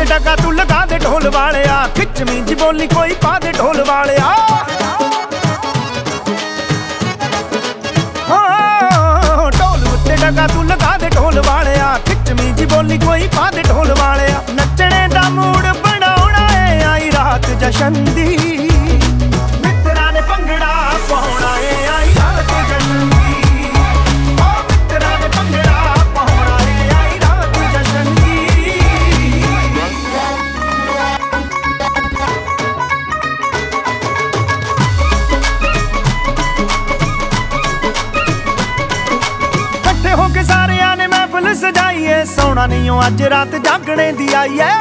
डगा तू लगा दे ढोल वालिया, खिचमी जी बोली कोई पा दे ढोल वालिया। ढोल उत्ते डगा तू लगा दे ढोल वालिया, खिचमी जी बोली कोई पा दे ढोल वालिया। नचने दा मूड बनाउणा है आई रात जशन दी, मित्तरां ने भंगड़ा पाउणा है आई रात जशन दी। ओ मित्तरां ने भंगड़ा पाउणा है आई रात जशन दी। इकट्ठे होके सारियां ने महफिल सजाई है, सोना नहीं हो अज रात जागने दी आई है।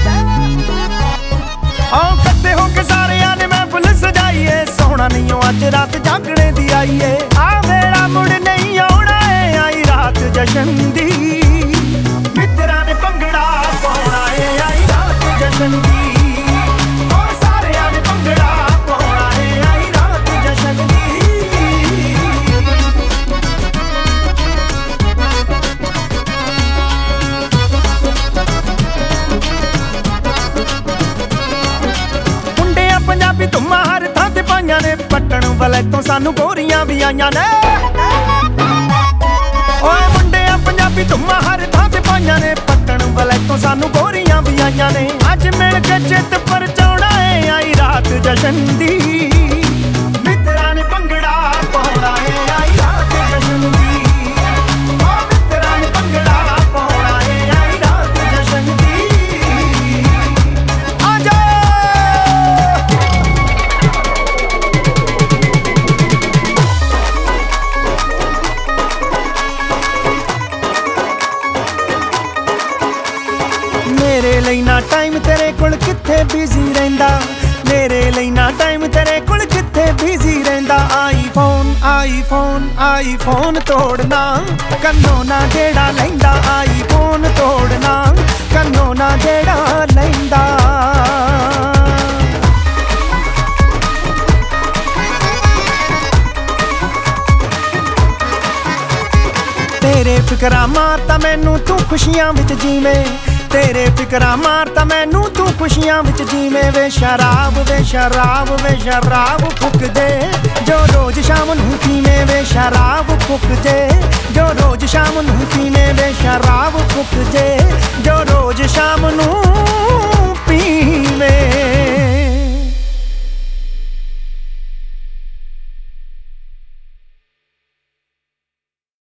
इकट्ठे होके सारियां ने महफिल सजाई है, सोना नहीं हो अज रात जागने दी आई है। आ वेला मुड़ नहीं आउणा है आई रात जशन दी, मित्तरां ने भंगड़ा पाउणा है आई रात जशन दी। ओ सारियां ने भंगड़ा पाउणा है आई रात जशन दी। पंजाबी धुम्मा हर थां ते पाइयां ने, पट्टण वाले तो सानू गोरियां भी आईयां ने। ओए मुंडिया पंजाबी धुम्मा हर थां ते पाइयां ने, पट्टण वाले तो सानू गोरियां भी आईयां ने। अज मिल के चित परचाउणा है आई रात जशन दी, मित्तरां ने भंगड़ा पाउणा है आई रात जशन दी। ओ मित्तरां ने भंगड़ा पाउणा है आई रात जशन दी। आजा मेरे ਲਈ ना टाइम तेरे कोल किथे बिजी रहिंदा, मेरे ਲਈ ना टाइम तेरे कोल किथे बिजी रहिंदा। आईफोन आईफोन आईफोन तोड़ना कन्नो ना जेड़ा लैंदा, आईफोन तोड़ना कन्नो ना जेड़ा लैंदा। तेरे फिकरा मारता मैनू तू खुशियां विच जीवें, तेरे फिकरा मारता मैनू तू खुशियां विच जीवें। वे शराब वे शराब वे शराब फुक दे जो रोज शाम नूं पीवें। वे शराब फुक दे जो रोज शाम नूं पीवें। वे शराब फुक दे जो रोज शाम नूं